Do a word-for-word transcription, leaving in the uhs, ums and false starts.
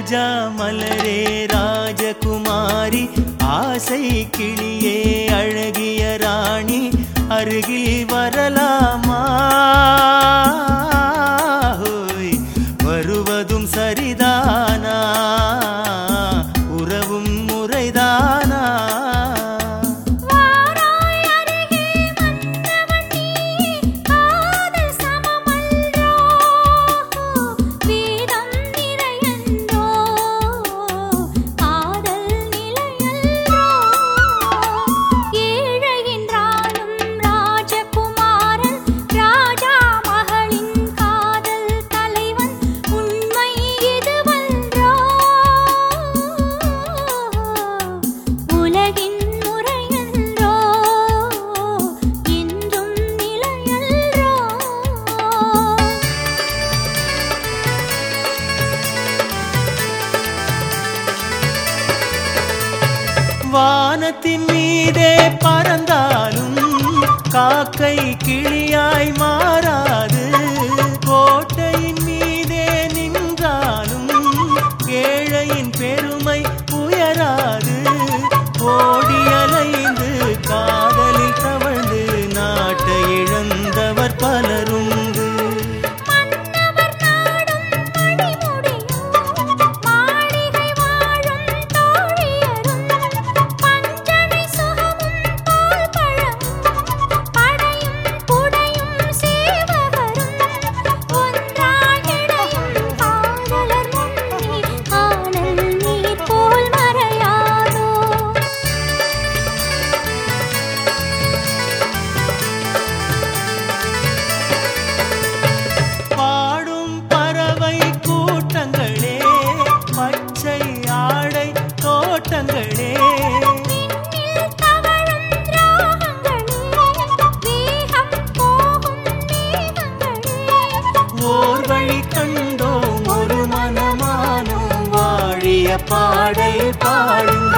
ரோஜா மலரே ராஜகுமாரி ஆசை கிளியே அழகிய ராணி அருகில் வரலாமா வருவதும் சரிதானா உறவும் முறைதானா வானத்தின் மீதே பறந்தாலும் காக்கை கிளியாய் மாறாது கோட்டையின் மீதே நின்றாலும் ஏழையின் பெருமை உயராது ஓடி அலைந்து காதலில் தவழ்ந்து நாட்டை இழந்தவர் பலருண்டு பாடல் பாடும்